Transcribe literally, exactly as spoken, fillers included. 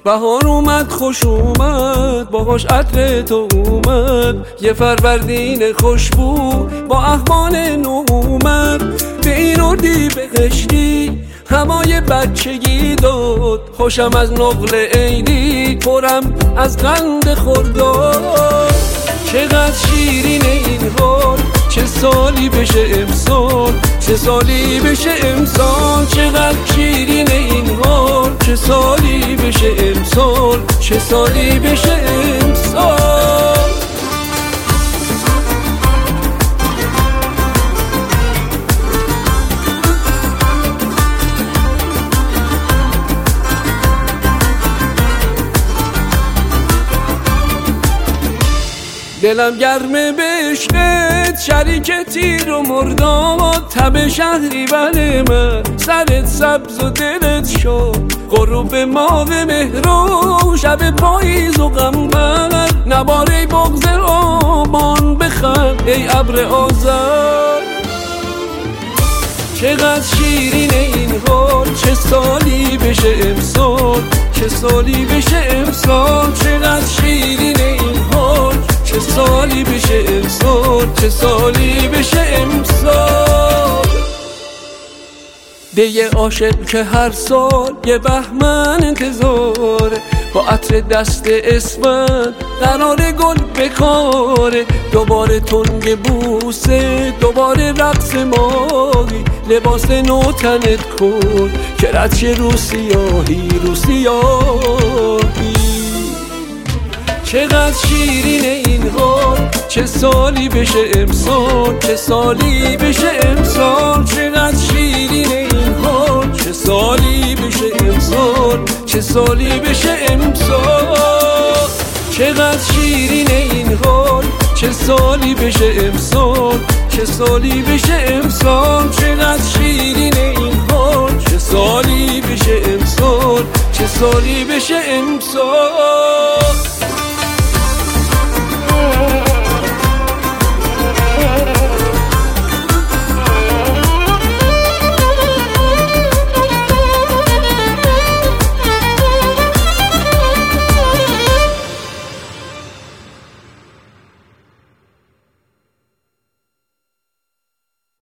بهار اومد خوش اومد باهاش عطر تو اومد، یه فروردین خوشبو با احوال نو اومد. به این اردی به قشری هوای بچگی داد، خوشم از نقل عیدی پرم از قند خرداد. چقدر شیرین این حال، چه سالی بشه امسال، چه سالی بشه امسال. چقدر شیرین این حال، چه سالی بشه امسال، چه سالی بشه امسال. دلم گرمه به عشقت، شریک تیر و مرداد. تب شهری بله من، سرت سبز و دلت شد. غروب ماه مهرو، شب پاییز و قمر. نباره بغض آبان بخند ای ابر آذر. چقدر شیرین این حال، چه سالی بشه امسال، چه سالی بشه امسال. چقدر شیرین این حال، چه سالی بشه امسال، چه سالی بشه امسال. دیگه عاشق که هر سال یه بهمن انتظاره، با عطر دست اسمت قرار گل بکاره. دوباره تنگ بوسه، دوباره رقص ماهی. لباس نو تنت کن که رد شه رو سیاهی، رو سیاهی. چقدر شیرین این حال، چه سالی بشه امسال، چه سالی بشه امسال. چقدر شیرین این حال، چه سالی بشه امسال، چه سالی بشه امسال. چقدر شیرین این حال، چه سالی بشه امسال، چه سالی بشه امسال. چقدر شیرین این حال، چه سالی بشه امسال، چه سالی بشه امسال.